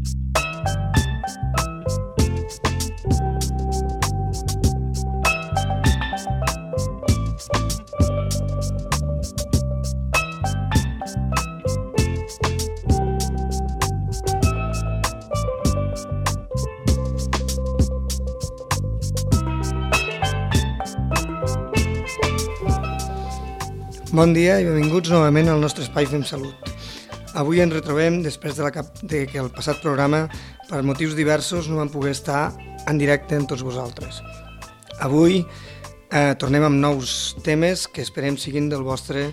Bon dia i benvinguts novament al nostre espai Fem Salut. Avui ens retrobem després de que el passat programa, per motius diversos, no vam poder estar en directe amb tots vosaltres. Avui tornem amb nous temes que esperem siguin del vostre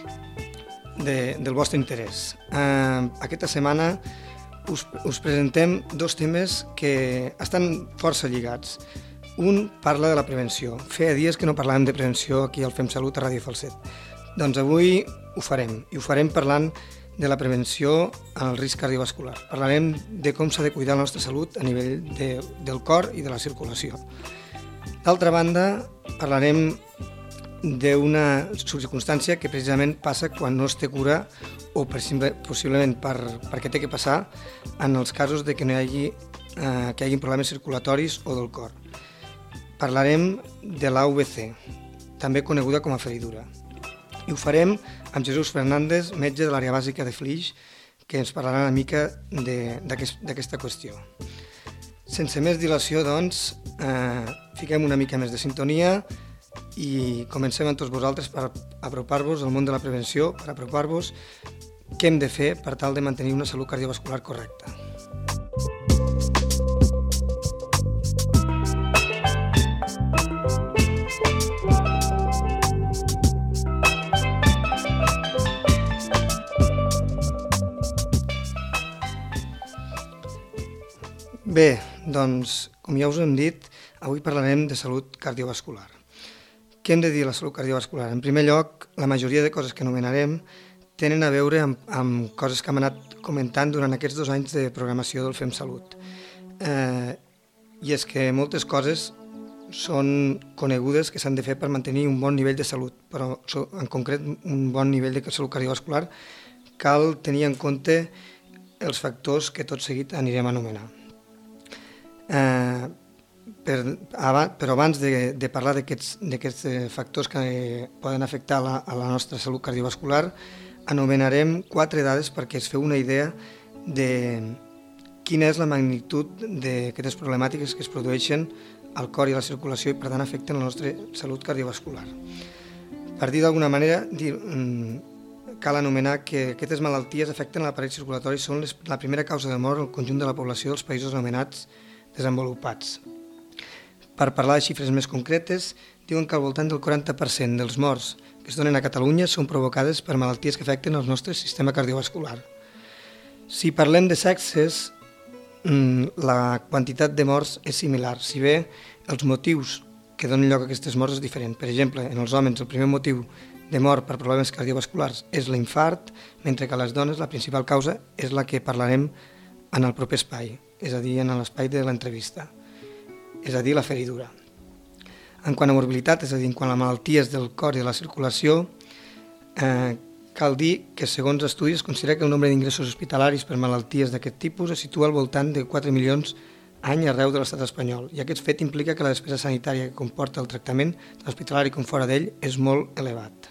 interès. Aquesta setmana us presentem dos temes que estan força lligats. Un parla de la prevenció. Feia dies que no parlàvem de prevenció aquí al Fem Salut a Ràdio Falset. Doncs avui ho farem, i ho farem parlant de la prevenció en el risc cardiovascular. Parlarem de com s'ha de cuidar la nostra salut a nivell del cor i de la circulació. D'altra banda, parlarem d'una circumstància que precisament passa quan no es té cura o possiblement perquè té que passar en els casos de que no hi hagi problemes circulatoris o del cor. Parlarem de l'AVC, també coneguda com a feridura. I ho farem amb Jesús Fernández, metge de l'àrea bàsica de Flix, que ens parlarà una mica d'aquesta qüestió. Sense més dilació, doncs, fiquem una mica més de sintonia i comencem amb tots vosaltres per apropar-vos al món de la prevenció, per apropar-vos què hem de fer per tal de mantenir una salut cardiovascular correcta. Bé, doncs, com ja us hem dit, avui parlarem de salut cardiovascular. Què hem de dir de la salut cardiovascular? En primer lloc, la majoria de coses que anomenarem tenen a veure amb coses que hem anat comentant durant aquests 2 anys de programació del Fem Salut. I és que moltes coses són conegudes que s'han de fer per mantenir un bon nivell de salut, però en concret un bon nivell de salut cardiovascular cal tenir en compte els factors que tot seguit anirem a anomenar. Però abans de parlar d'aquests factors que poden afectar a la nostra salut cardiovascular, anomenarem 4 dades perquè es feu una idea de quina és la magnitud d'aquestes problemàtiques que es produeixen al cor i a la circulació i per tant afecten la nostra salut cardiovascular. Per dir d'alguna manera, cal anomenar que aquestes malalties afecten l'aparell circulatori, són la primera causa de mort al conjunt de la població dels països anomenats desenvolupats. Per parlar de xifres més concretes, diuen que al voltant del 40% dels morts que es donen a Catalunya són provocades per malalties que afecten el nostre sistema cardiovascular. Si parlem de sexes, la quantitat de morts és similar, si bé els motius que donen lloc a aquestes morts és diferent. Per exemple, en els homes el primer motiu de mort per problemes cardiovasculars és l'infart, mentre que a les dones la principal causa és la que parlarem en el proper espai, és a dir, en l'espai de l'entrevista, és a dir, la feridura. En quant a morbilitat, és a dir, en quant a malalties del cor i de la circulació, cal dir que segons estudis es considera que el nombre d'ingressos hospitalaris per malalties d'aquest tipus es situa al voltant de 4 milions any arreu de l'estat espanyol, i aquest fet implica que la despesa sanitària que comporta el tractament tant hospitalari com fora d'ell és molt elevat.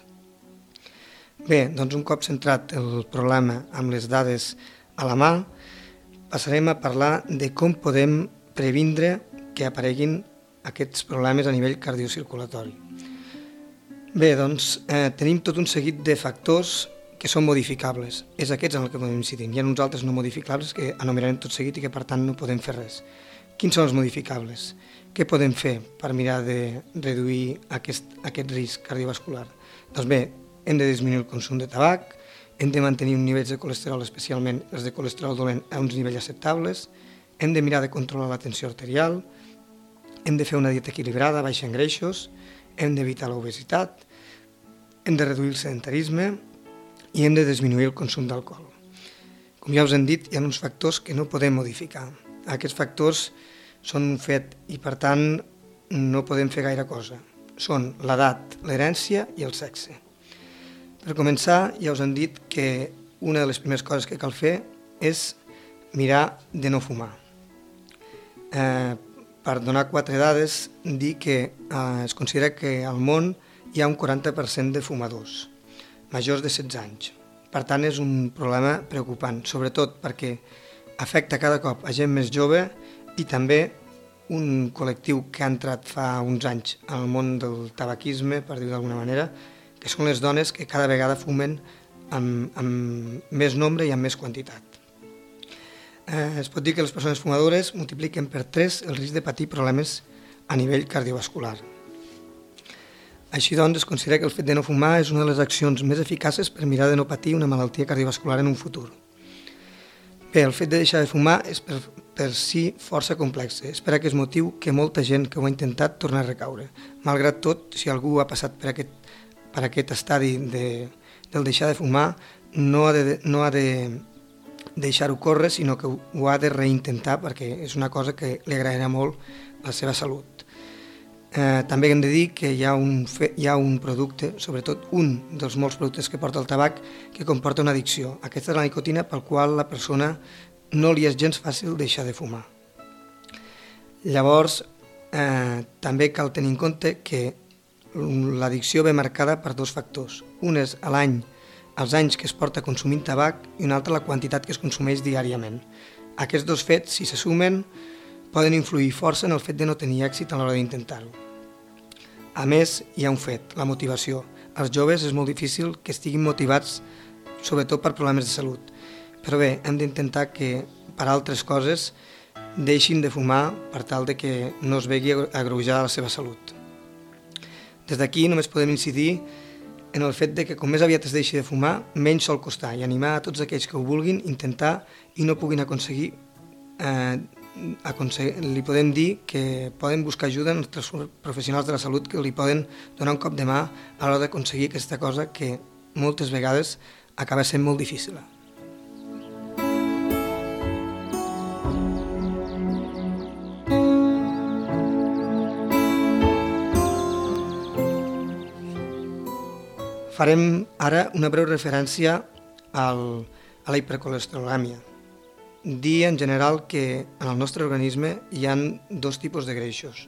Bé, doncs un cop centrat el problema amb les dades a la mà, passarem a parlar de com podem previndre que apareguin aquests problemes a nivell cardiocirculatori. Bé, doncs tenim tot un seguit de factors que són modificables. És aquests en els que podem incidir. Hi ha uns altres no modificables que anomenarem tot seguit i que per tant no podem fer res. Quins són els modificables? Què podem fer per mirar de reduir aquest risc cardiovascular? Doncs bé, hem de disminuir el consum de tabac, hem de mantenir uns nivells de colesterol, especialment els de colesterol dolent, a uns nivells acceptables, hem de mirar de controlar la tensió arterial, hem de fer una dieta equilibrada, baixa en greixos, hem d'evitar l'obesitat, hem de reduir el sedentarisme i hem de disminuir el consum d'alcohol. Com ja us hem dit, hi ha uns factors que no podem modificar. Aquests factors són un fet i, per tant, no podem fer gaire cosa. Són l'edat, l'herència i el sexe. Per començar, ja us hem dit que una de les primeres coses que cal fer és mirar de no fumar. Per donar 4 dades, dir que es considera que al món hi ha un 40% de fumadors, majors de 16 anys. Per tant, és un problema preocupant, sobretot perquè afecta cada cop a gent més jove i també un col·lectiu que ha entrat fa uns anys al món del tabaquisme, per dir-ho d'alguna manera, que són les dones que cada vegada fumen amb més nombre i amb més quantitat. Es pot dir que les persones fumadores multipliquen per 3 el risc de patir problemes a nivell cardiovascular. Així doncs, es considera que el fet de no fumar és una de les accions més eficaces per mirar de no patir una malaltia cardiovascular en un futur. Bé, el fet de deixar de fumar és per si força complex. És per aquest motiu que molta gent que ho ha intentat torna a recaure. Malgrat tot, si algú ha passat per aquest estadi del deixar de fumar, no ha de deixar-ho córrer, sinó que ho ha de reintentar perquè és una cosa que li agradarà molt a la seva salut. També hem de dir que hi ha un producte, sobretot un dels molts productes que porta el tabac, que comporta una addicció. Aquesta és la nicotina, pel qual la persona no li és gens fàcil deixar de fumar. Llavors, també cal tenir en compte que l'addicció ve marcada per 2 factors. Un és els anys que es porta consumint tabac i un altre la quantitat que es consumeix diàriament. Aquests 2 fets, si se sumen, poden influir força en el fet de no tenir èxit a l'hora d'intentar-ho. A més, hi ha un fet, la motivació. Als joves és molt difícil que estiguin motivats, sobretot per problemes de salut. Però bé, hem d'intentar que, per altres coses, deixin de fumar per tal de que no es vegi agreujada la seva salut. Des d'aquí només podem incidir en el fet de que com més aviat es deixi de fumar, menys sol costar, i animar a tots aquells que ho vulguin intentar i no puguin aconseguir, li podem dir que poden buscar ajuda en els professionals de la salut que li poden donar un cop de mà a l'hora d'aconseguir aquesta cosa que moltes vegades acaba sent molt difícil. Farem ara una breu referència a la hipercolesterolèmia. Dir en general que en el nostre organisme hi ha 2 tipus de greixos,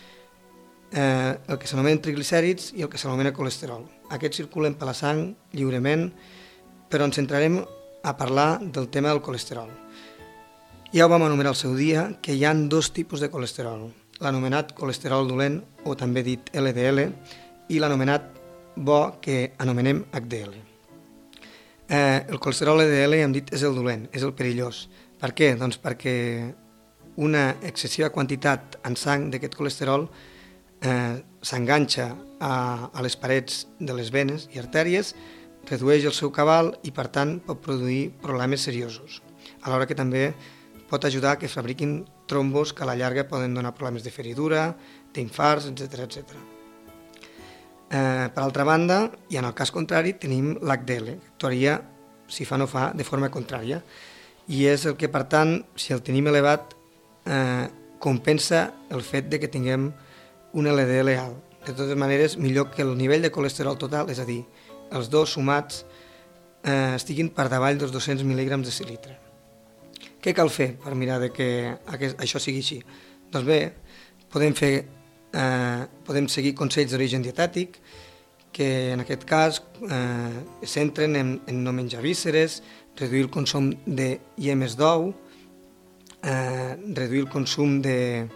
el que s'anomenen triglicèrids i el que s'anomena colesterol. Aquests circulen per la sang lliurement, però ens centrarem a parlar del tema del colesterol. Ja ho vam anomenar al seu dia que hi ha 2 tipus de colesterol, l'anomenat colesterol dolent, o també dit LDL, i l'anomenat bo, que anomenem HDL. El colesterol LDL, hem dit, és el dolent, és el perillós. Per què? Doncs perquè una excessiva quantitat en sang d'aquest colesterol s'enganxa a les parets de les venes i artèries, redueix el seu cabal i, per tant, pot produir problemes seriosos. Alhora que també pot ajudar a que fabriquin trombos que a la llarga poden donar problemes de feridura, d'infarts, etc. Per altra banda, i en el cas contrari, tenim l'HDL, que actuaria, si fa no fa, de forma contrària, i és el que, per tant, si el tenim elevat, compensa el fet de que tinguem un LDL alt. De totes maneres, millor que el nivell de colesterol total, és a dir, els 2 sumats, estiguin per davall dels 200 mil·lígrams de litre. Què cal fer per mirar que això sigui així? Doncs bé, podem seguir consells d'origen dietètic, que en aquest cas es centren en no menjar vísceres, reduir el consum de llemes d'ou, reduir el consum de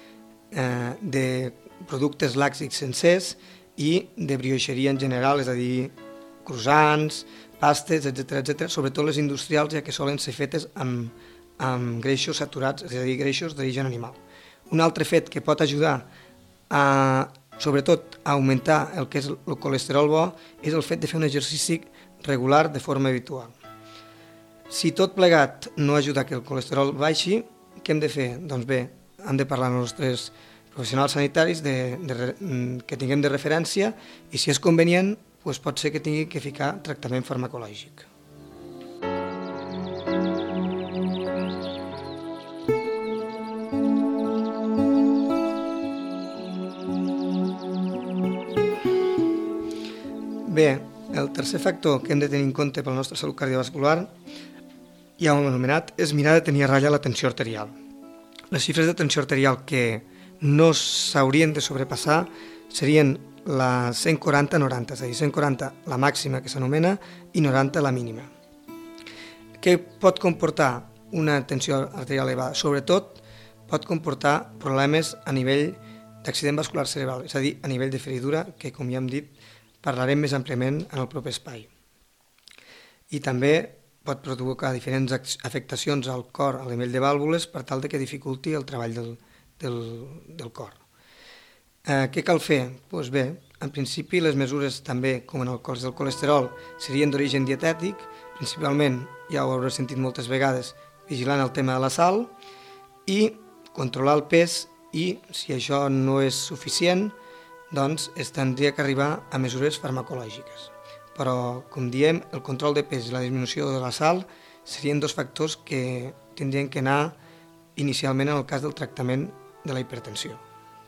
productes làctics sencers i de brioixeria en general, és a dir, croissants, pastes, etc., sobretot les industrials, ja que solen ser fetes amb greixos saturats, és a dir, greixos d'origen animal. Un altre fet que pot ajudar sobretot a augmentar el que és el colesterol bo és el fet de fer un exercici regular de forma habitual. Si tot plegat no ajuda que el colesterol baixi, què hem de fer? Doncs bé, hem de parlar amb els nostres professionals sanitaris que tinguem de referència i si és convenient pot ser que tingui que ficar tractament farmacològic. Bé, el tercer factor que hem de tenir en compte per la nostra salut cardiovascular ja ho hem anomenat, és mirar de tenir a ratlla la tensió arterial. Les xifres de tensió arterial que no s'haurien de sobrepassar serien la 140-90, és a dir, 140 la màxima que s'anomena i 90 la mínima. Què pot comportar una tensió arterial elevada? Sobretot pot comportar problemes a nivell d'accident vascular cerebral, és a dir, a nivell de feridura, que com ja hem dit parlarem més àmpliament en el proper espai. I també pot provocar diferents afectacions al cor a nivell de vàlvules per tal que dificulti el treball del cor. Què cal fer? Doncs bé, en principi les mesures també, com en el cas del colesterol, serien d'origen dietètic, principalment, ja ho haureu sentit moltes vegades, vigilant el tema de la sal i controlar el pes i, si això no és suficient, doncs es tindria que arribar a mesures farmacològiques. Però, com diem, el control de pes i la disminució de la sal serien dos factors que tindrien que anar inicialment en el cas del tractament de la hipertensió.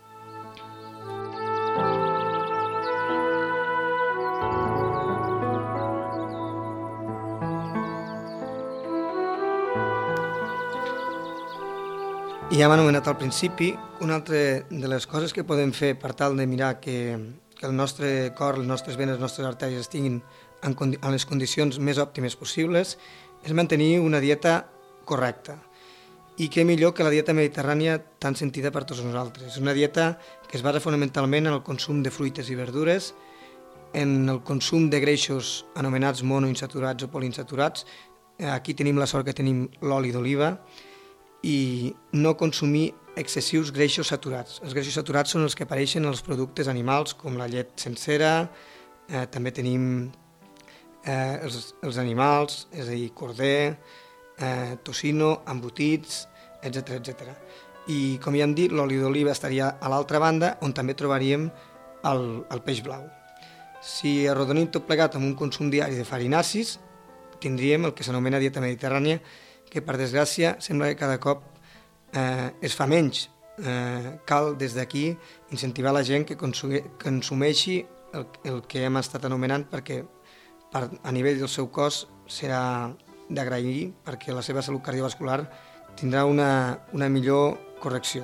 I ja hem anomenat al principi, una altra de les coses que podem fer per tal de mirar que el nostre cor, les nostres venes, les nostres artèries estiguin en les condicions més òptimes possibles, és mantenir una dieta correcta. I què millor que la dieta mediterrània tan sentida per tots nosaltres. És una dieta que es basa fonamentalment en el consum de fruites i verdures, en el consum de greixos anomenats monoinsaturats o poliinsaturats. Aquí tenim la sort que tenim l'oli d'oliva, i no consumir excessius greixos saturats. Els greixos saturats són els que apareixen en els productes animals, com la llet sencera, també tenim els animals, és a dir, corder, tocino, embotits, etc. I, com ja hem dit, l'oli d'oliva estaria a l'altra banda, on també trobaríem el peix blau. Si arrodonim tot plegat amb un consum diari de farinacis, tindríem el que s'anomena dieta mediterrània, que per desgràcia sembla que cada cop es fa menys. Cal des d'aquí incentivar la gent que consumeixi el que hem estat anomenant, perquè a nivell del seu cos serà d'agrair, perquè la seva salut cardiovascular tindrà una millor correcció.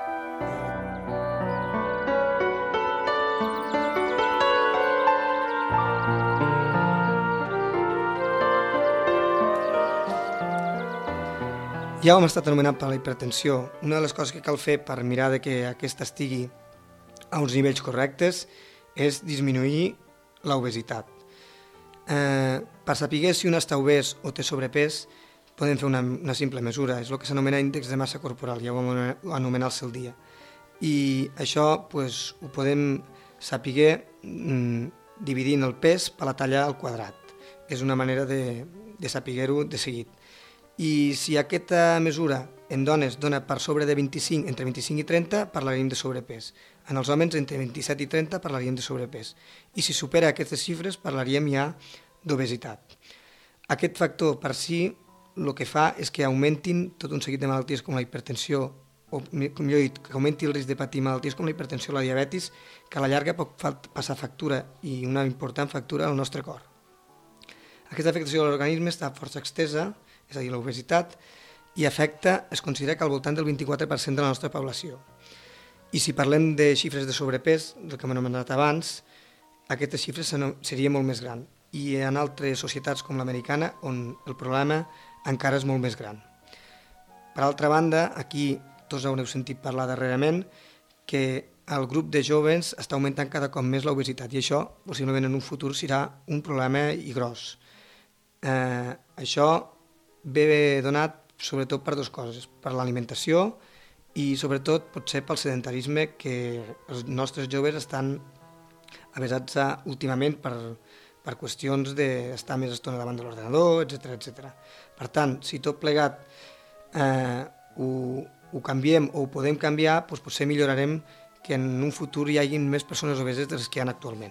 Ja ho hem estat anomenant per la hipertensió. Una de les coses que cal fer per mirar que aquesta estigui a uns nivells correctes és disminuir l'obesitat. Per saber si un està obès o té sobrepès, podem fer una simple mesura, és el que s'anomena índex de massa corporal, ja ho vam anomenar al seu dia. I això ho podem saber dividint el pes per la talla al quadrat. És una manera de saber-ho de seguit. I si aquesta mesura en dones dona per sobre de 25, entre 25 i 30, parlaríem de sobrepès. En els homes, entre 27 i 30, parlaríem de sobrepès. I si supera aquestes xifres, parlaríem ja d'obesitat. Aquest factor per si el que fa és que augmentin tot un seguit de malalties com la hipertensió, o millor dit, que augmenti el risc de patir malalties com la hipertensió o la diabetis, que a la llarga pot passar factura, i una important factura al nostre cor. Aquesta afectació de l'organisme està força extesa, és a dir, l'obesitat, i afecta, es considera que al voltant del 24% de la nostra població. I si parlem de xifres de sobrepès, del que hem anomenat abans, aquestes xifres serien molt més grans. I en altres societats com l'americana, on el problema encara és molt més gran. Per altra banda, aquí tots haureu sentit parlar darrerament que el grup de joves està augmentant cada cop més l'obesitat, i això possiblement en un futur serà un problema i gros. Això ve donat sobretot per dues coses, per l'alimentació i sobretot potser pel sedentarisme que els nostres joves estan avesats últimament per qüestions d'estar més estona davant de l'ordenador, etc. Per tant, si tot plegat ho canviem o ho podem canviar, doncs potser millorarem que en un futur hi hagi més persones obeses de les que hi ha actualment.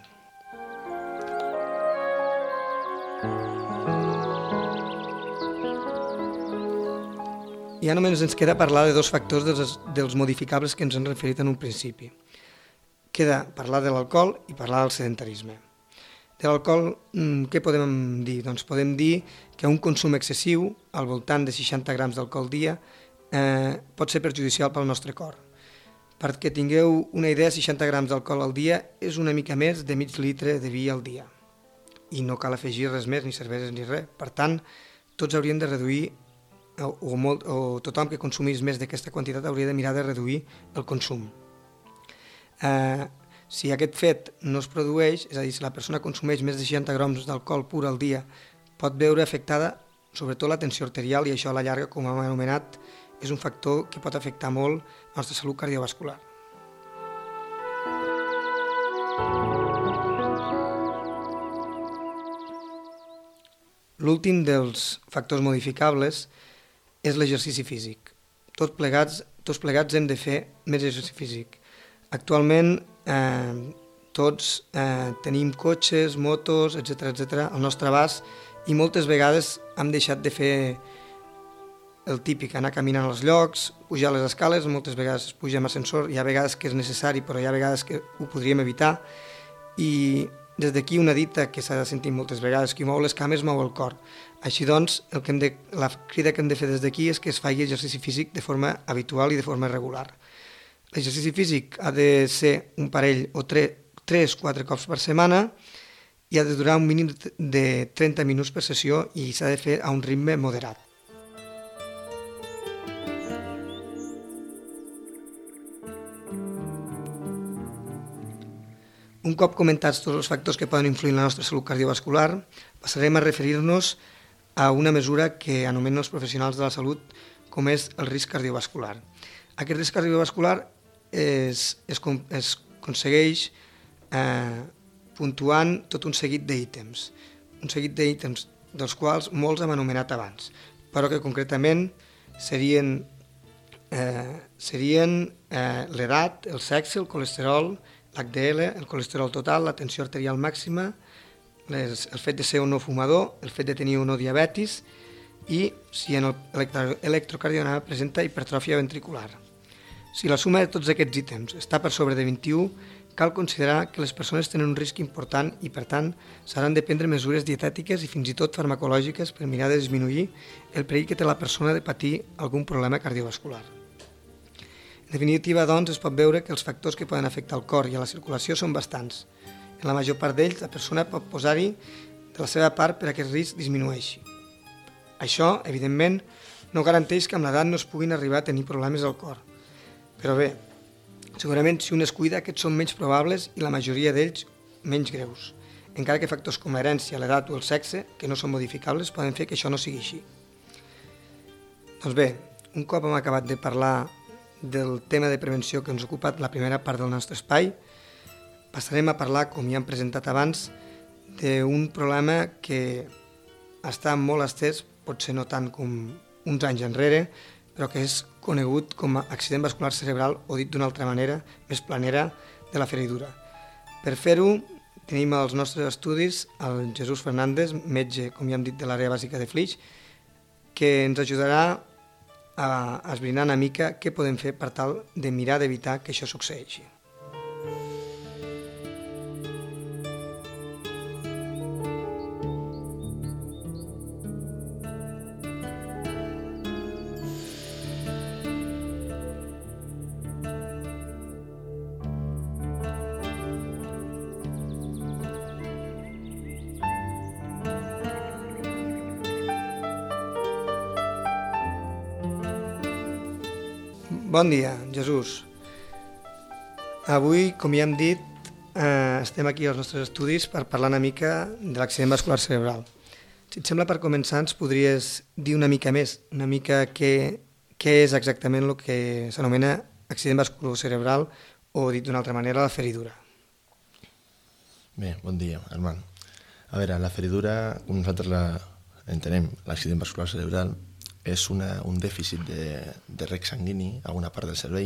Ja només ens queda parlar de dos factors dels modificables que ens hem referit en un principi. Queda parlar de l'alcohol i parlar del sedentarisme. De l'alcohol, què podem dir? Doncs podem dir que un consum excessiu, al voltant de 60 grams d'alcohol al dia, pot ser perjudicial pel nostre cor. Perquè tingueu una idea, 60 grams d'alcohol al dia és una mica més de mig litre de vi al dia. I no cal afegir res més, ni cerveses ni res. Per tant, tots haurien de reduir, o tothom que consumís més d'aquesta quantitat hauria de mirar de reduir el consum. Si aquest fet no es produeix, és a dir, si la persona consumeix més de 60 grams d'alcohol pur al dia, pot veure afectada sobretot la tensió arterial i això a la llarga, com hem anomenat, és un factor que pot afectar molt la nostra salut cardiovascular. L'últim dels factors modificables és l'exercici físic. Tots plegats hem de fer més exercici físic. Actualment tots tenim cotxes, motos, etc. al nostre abast i moltes vegades hem deixat de fer el típic, anar caminant als llocs, pujar les escales, moltes vegades es puja amb ascensor, hi ha vegades que és necessari però hi ha vegades que ho podríem evitar i des d'aquí una dita que s'ha de sentir moltes vegades, qui mou les cames mou el cor. Així doncs, la crida que hem de fer des d'aquí és que es faci exercici físic de forma habitual i de forma regular. L'exercici físic ha de ser un parell o 3-4 cops per setmana i ha de durar un mínim de 30 minuts per sessió i s'ha de fer a un ritme moderat. Un cop comentats tots els factors que poden influir en la nostra salut cardiovascular, passarem a referir-nos a una mesura que anomenen els professionals de la salut com és el risc cardiovascular. Aquest risc cardiovascular es aconsegueix puntuant tot un seguit d'ítems, dels quals molts hem anomenat abans, però que concretament serien l'edat, el sexe, el colesterol, l'HDL, el colesterol total, la tensió arterial màxima, el fet de ser o no fumador, el fet de tenir o no diabetis i si en l'electrocardiograma presenta hipertròfia ventricular. Si la suma de tots aquests ítems està per sobre de 21, cal considerar que les persones tenen un risc important i, per tant, s'hauran de prendre mesures dietètiques i fins i tot farmacològiques per mirar de disminuir el perill que té la persona de patir algun problema cardiovascular. En definitiva, doncs, es pot veure que els factors que poden afectar el cor i a la circulació són bastants. En la major part d'ells, la persona pot posar-hi de la seva part per a que el risc disminueixi. Això, evidentment, no garanteix que amb l'edat no es puguin arribar a tenir problemes al cor. Però bé, segurament si un es cuida, aquests són menys probables i la majoria d'ells menys greus, encara que factors com l'herència, l'edat o el sexe, que no són modificables, poden fer que això no sigui així. Doncs bé, un cop hem acabat de parlar del tema de prevenció que ens ha ocupat la primera part del nostre espai, passarem a parlar, com ja hem presentat abans, d'un problema que està molt estès, potser no tant com uns anys enrere, però que és conegut com a accident vascular cerebral o dit d'una altra manera, més planera, de la feridura. Per fer-ho, tenim als nostres estudis el Jesús Fernández, metge, com ja hem dit, de l'àrea bàsica de Flix, que ens ajudarà a esbrinar una mica què podem fer per tal de mirar d'evitar que això succeeixi. Bon dia, Jesús. Avui, com ja hem dit, estem aquí als nostres estudis per parlar una mica de l'accident vascular cerebral. Si et sembla, per començar, ens podries dir una mica més, una mica què és exactament el que s'anomena accident vascular cerebral o, dit d'una altra manera, la feridura. Bé, bon dia, Armand. A veure, la feridura, com nosaltres entenem, l'accident vascular cerebral, és un dèficit de reg sanguini a una part del cervell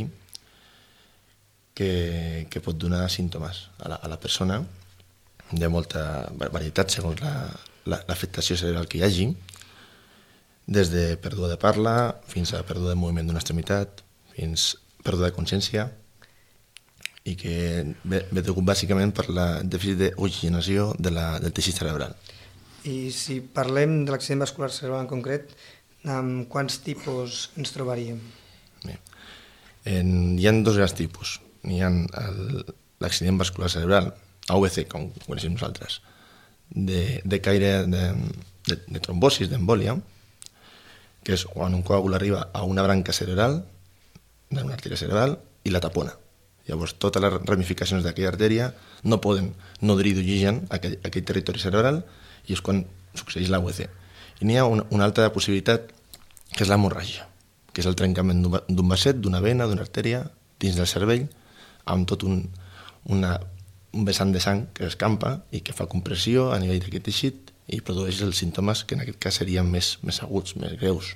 que pot donar símptomes a la persona de molta varietat segons l'afectació cerebral que hi hagi, des de pèrdua de parla fins a pèrdua de moviment d'una extremitat, fins a pèrdua de consciència i que ve degut bàsicament per el dèficit d'oxigenació del teixit cerebral. I si parlem de l'accident vascular cerebral en concret, amb quants tipus ens trobaríem? Bé. Hi ha dos grans tipus. Hi ha l'accident vascular cerebral, AVC, com coneixem nosaltres, de caire de trombosis, d'embòlia, que és quan un coàgul arriba a una branca cerebral, d'una artèria cerebral, i la tapona. Llavors, totes les ramificacions d'aquella artèria no poden nodrir d'oxigen aquell territori cerebral i és quan succeeix l'AVC. I n'hi ha una altra possibilitat, que és l'hemorràgia, que és el trencament d'un vasset, d'una vena, d'una artèria, dins del cervell, amb tot un vessant de sang que escampa i que fa compressió a nivell d'aquest teixit i produeix els símptomes que en aquest cas serien més aguts, més greus.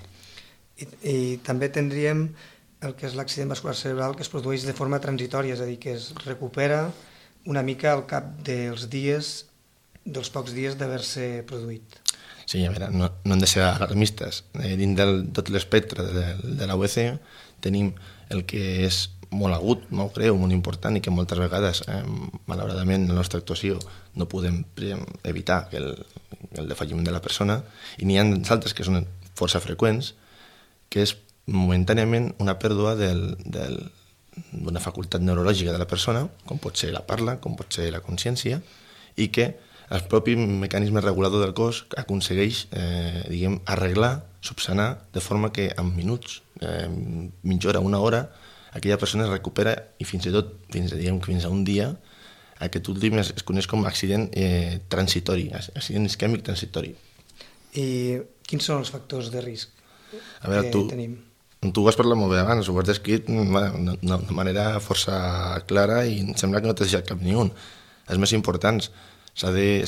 I també tindríem el que és l'accident vascular cerebral, que es produeix de forma transitòria, és a dir, que es recupera una mica al cap dels pocs dies d'haver-se produït. Sí, a veure, no hem de ser alarmistes. Dins de tot l'espectre de l'AVC tenim el que és molt agut, molt greu, molt important i que moltes vegades, malauradament, en la nostra actuació no podem evitar el defalliment de la persona, i n'hi ha altres que són força freqüents, que és momentàniament una pèrdua d'una facultat neurològica de la persona, com pot ser la parla, com pot ser la consciència, i que el propi mecanisme regulador del cos aconsegueix arreglar, subsanar, de forma que en minuts, mitja hora, una hora, aquella persona es recupera i fins i tot fins a un dia aquest últim es coneix com accident transitori, accident isquèmic transitori. I quins són els factors de risc que tenim? Tu ho has parlat molt bé abans, ho has descrit d'una manera força clara i em sembla que no t'has deixat cap ni un. Els més importants, s'ha de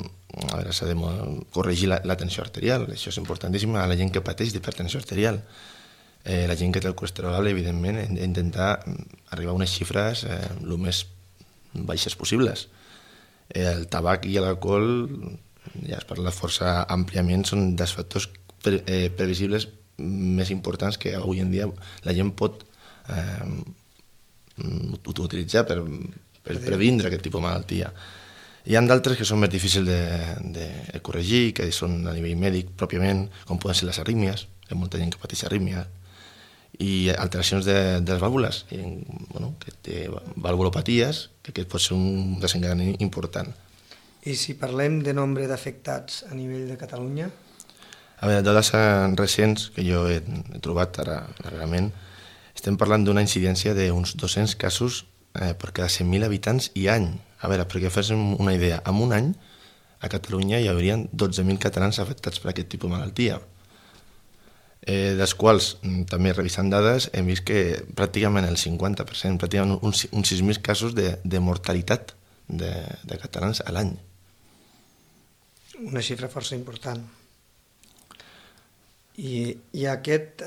corregir la tensió arterial, això és importantíssim a la gent que pateix d'hipertensió arterial. La gent que té el colesterol, evidentment, intentar arribar a unes xifres el més baixes possibles. El tabac i l'alcohol, ja es parla força àmpliament, són dels factors previsibles més importants que avui en dia la gent pot utilitzar per previndre aquest tipus de malaltia. Hi ha d'altres que són més difícils de corregir, que són a nivell mèdic pròpiament, com poden ser les arrítmies, hi ha molta gent que pateix arrítmies, i alteracions de les vàlvules, que té valvulopaties, que aquest pot ser un desencadenament important. I si parlem de nombre d'afectats a nivell de Catalunya? A veure, dades recents que jo he trobat ara darrerament, estem parlant d'una incidència d'uns 200 casos per cada 100.000 habitants i any. A veure, perquè féssim una idea, en un any a Catalunya hi haurien 12.000 catalans afectats per aquest tipus de malaltia. Dels quals, també revisant dades, hem vist que pràcticament el 50%, pràcticament uns 6.000 casos de mortalitat de catalans a l'any. Una xifra força important. I aquest,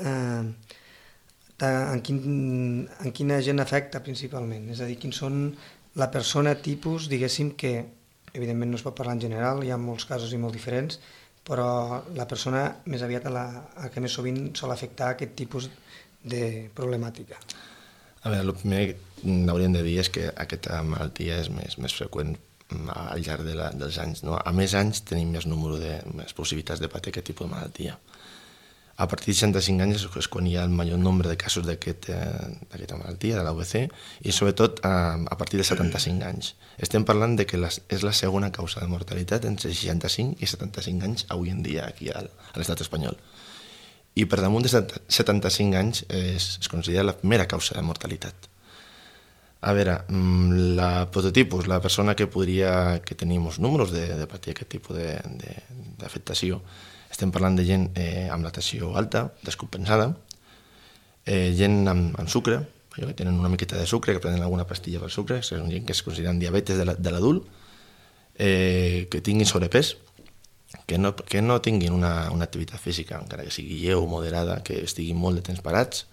en quina gent afecta principalment? És a dir, quins són la persona tipus, diguéssim, que evidentment no es pot parlar en general, hi ha molts casos i molt diferents, però la persona més aviat a que més sovint sol afectar aquest tipus de problemàtica. A veure, el primer que hauríem de dir és que aquesta malaltia és més freqüent al llarg dels anys. A més anys tenim més possibilitats de patir aquest tipus de malaltia. A partir de 65 anys és quan hi ha el major nombre de casos d'aquesta malaltia, de l'AVC, i sobretot a partir de 75 anys. Estem parlant de que és la segona causa de mortalitat entre 65 i 75 anys avui en dia aquí a l'estat espanyol. I per damunt de 75 anys es considera la primera causa de mortalitat. A veure, la prototipus, la persona que tenim els números de patir aquest tipus d'afectació, estem parlant de gent amb lactació alta, descompensada, gent amb sucre, que tenen una miqueta de sucre, que prenen alguna pastilla per sucre, són gent que es consideren diabetes de l'adult, que tinguin sobrepès, que no tinguin una activitat física, encara que sigui lleu o moderada, que estiguin molt de temps parats,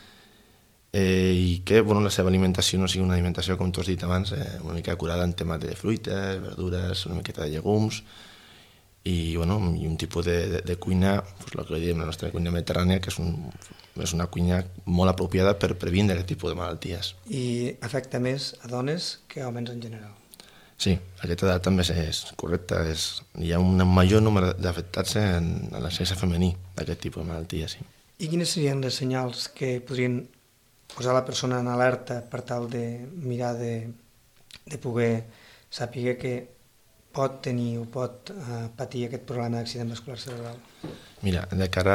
i que la seva alimentació no sigui una alimentació, com tu has dit abans, una mica curada en temes de fruites, verdures, una miqueta de llegums, i un tipus de cuina, el que diem, la nostra cuina mediterrània, que és una cuina molt apropiada per previndre aquest tipus de malalties. I afecta més a dones que a homes en general. Sí, aquesta edat també és correcta. Hi ha un major número d'afectats en el sexe femení d'aquest tipus de malalties. Sí. I quines serien les senyals que podrien posar la persona en alerta per tal de mirar de poder saber que pot tenir o pot patir aquest problema d'accident vascular cerebral? Mira, de cara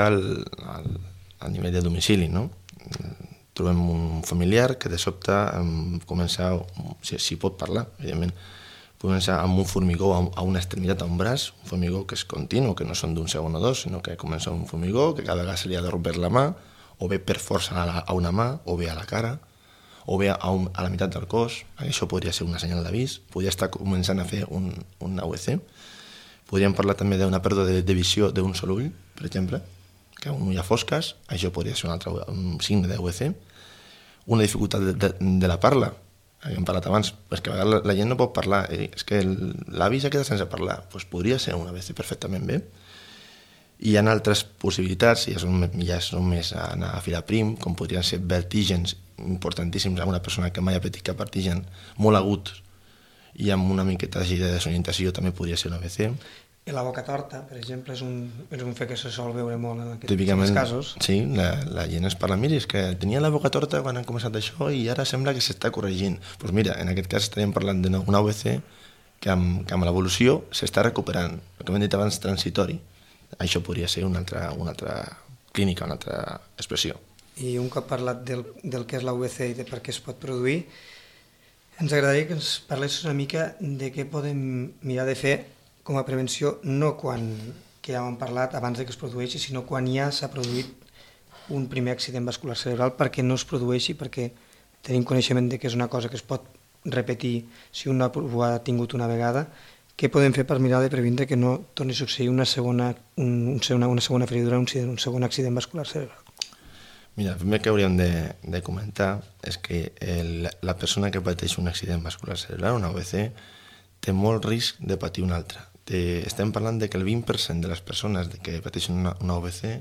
al nivell de domicili, no? Trobem un familiar que de sobte comença, si pot parlar, evidentment, comença amb un formigó a una extremitat, a un braç, un formigó que és continu, que no són d'un segon o dos, sinó que comença un formigó que cada vegada se li ha de romper la mà, o bé per força a una mà, o bé a la cara, o bé a la meitat del cos. Això podria ser una senyal d'avís. Podria estar començant a fer un AVC. Podríem parlar també d'una pèrdua de visió d'un sol ull, per exemple, que un ull a fosques. Això podria ser un signe d'AVC. Una dificultat de la parla. Hem parlat abans, perquè a vegades la gent no pot parlar. És que l'avi ja queda sense parlar. Doncs podria ser un AVC perfectament bé. I hi ha altres possibilitats, ja són més anar a filar prim, com podrien ser vertígens importantíssims a una persona que mai ha patit cap vertigen, molt aguts, i amb una miqueta de desorientació també podria ser un AVC. I la boca torta, per exemple, és un fet que se sol veure molt en aquests casos. Sí, la gent es parla, mira, és que tenia la boca torta quan han començat això i ara sembla que s'està corregint. Doncs mira, en aquest cas estaríem parlant d'un AVC que amb l'evolució s'està recuperant, el que hem dit abans, transitori. Això podria ser una altra clínica, una altra expressió. I un cop parlat del que és l'AVC i de per què es pot produir, ens agradaria que ens parlés una mica de què podem mirar de fer com a prevenció, no quan, que ja hem parlat abans de que es produeixi, sinó quan ja s'ha produït un primer accident vascular cerebral, perquè no es produeixi, perquè tenim coneixement de que és una cosa que es pot repetir si un ho ha tingut una vegada. Què podem fer per mirar de previndre que no torni a succeir una segona feridura, un segon accident vascular cerebral? Mira, el primer que hauríem de comentar és que la persona que pateix un accident vascular cerebral, un AVC, té molt risc de patir un altre. Estem parlant de que el 20% de les persones que pateixen un AVC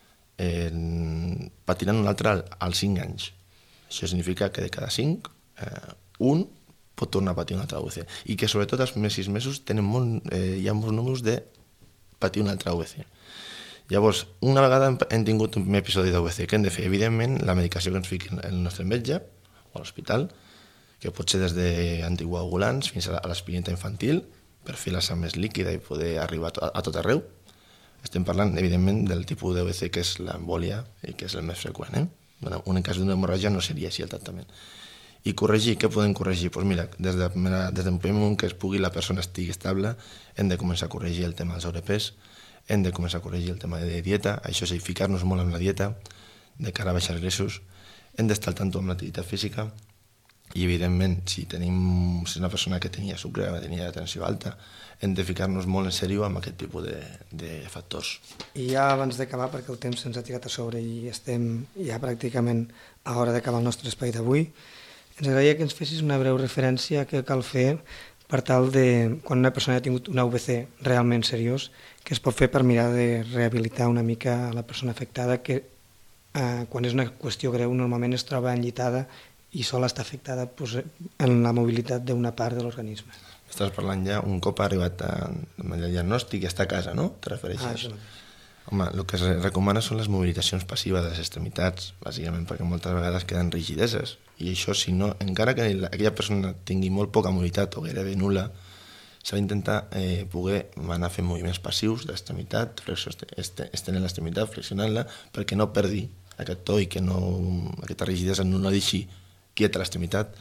patiran un altre als 5 anys. Això significa que de cada 5, un pot tornar a patir un altre AVC. I que sobretot els primers 6 mesos hi ha molts números de patir un altre AVC. Llavors, una vegada hem tingut un primer episodi d'AVC, què hem de fer? Evidentment, la medicació que ens fiqui el nostre metge o a l'hospital, que pot ser des d'anticoagulants fins a l'aspirineta infantil, per fer la sang més líquida i poder arribar a tot arreu. Estem parlant, evidentment, del tipus d'AVC que és l'embòlia i que és el més freqüent. En cas d'una hemorràgia no seria així el tractament. I corregir, què podem corregir? Doncs mira, des del primer moment que la persona estigui estable, hem de començar a corregir el tema del sobrepès, hem de començar a corregir el tema de dieta, això és ficar-nos molt en la dieta, de cara a baixar greixos, hem d'estar al tanto amb l'activitat física i, evidentment, si és una persona que tenia sucre, que tenia tensió alta, hem de ficar-nos molt en sèrio amb aquest tipus de factors. I ja abans d'acabar, perquè el temps se'ns ha tirat a sobre i estem ja pràcticament a l'hora d'acabar el nostre espai d'avui, ens agradaria que ens fessis una breu referència que cal fer per tal de, quan una persona ha tingut un AVC realment seriós, que es pot fer per mirar de rehabilitar una mica la persona afectada, que quan és una qüestió greu normalment es troba enllitada i sol estar afectada en la mobilitat d'una part de l'organisme. Estàs parlant ja un cop ha arribat amb el diagnòstic i està a casa, no? Te refereixes? Això mateix. Home, el que es recomana són les mobilitzacions passives de les extremitats, bàsicament perquè moltes vegades queden rigideses. I això, si no, encara que aquella persona tingui molt poca mobilitat o gairebé nul·la, s'ha d'intentar poder anar fent moviments passius de l'extremitat, estenent l'extremitat, flexionant-la, perquè no perdi aquest to i que aquesta rigidesa no deixi quieta l'extremitat.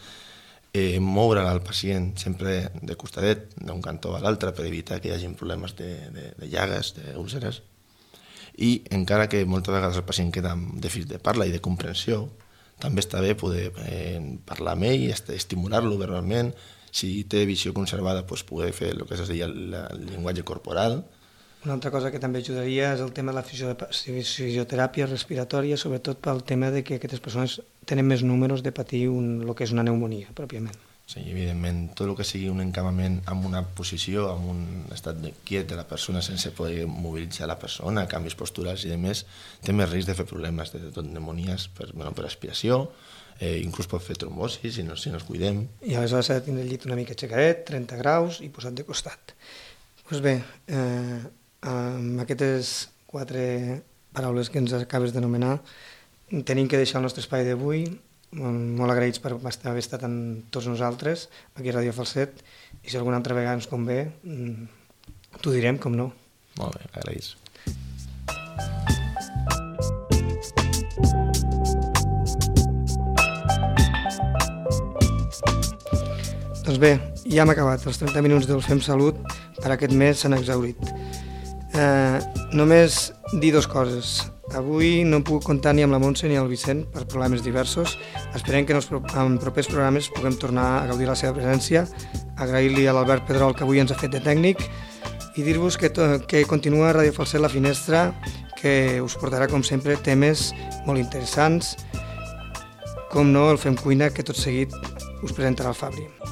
Moure al pacient sempre de costadet, d'un cantó a l'altre, per evitar que hi hagi problemes de llagues, d'úlceres. I encara que moltes vegades el pacient queda amb dèficit de parla i de comprensió, també està bé poder parlar amb ell, estimular-lo verbalment. Si té visió conservada, poder fer el que es deia el llenguatge corporal. Una altra cosa que també ajudaria és el tema de la fisioteràpia respiratòria, sobretot pel tema de que aquestes persones tenen més números de patir el que és una pneumònia, pròpiament. Sí, evidentment, tot el que sigui un encamament amb una posició, amb un estat quiet de la persona sense poder mobilitzar la persona, canvis posturals i demés, té més risc de fer problemes de pneumonies per aspiració, inclús pot fer trombosis si no ens cuidem. I aleshores s'ha de tindre el llit una mica aixecadet, 30 graus i posat de costat. Doncs bé, amb aquestes 4 paraules que ens acabes d'anomenar, tenim que deixar el nostre espai d'avui, molt agraïts per haver estat amb tots nosaltres aquí a Ràdio Falset, i si alguna altra vegada ens convé t'ho direm, com no. Molt bé, agraïts. Doncs bé, ja hem acabat. Els 30 minuts del Fem Salut per aquest mes s'han exhaurit. Només dir 2 coses. Avui no hem pogut comptar ni amb la Montse ni amb el Vicent per problemes diversos. Esperem que en propers programes puguem tornar a gaudir la seva presència, agrair-li a l'Albert Pedrol que avui ens ha fet de tècnic i dir-vos que continua Ràdio Falset La Finestra, que us portarà com sempre temes molt interessants, com no el Fem Cuina, que tot seguit us presentarà el Fabri.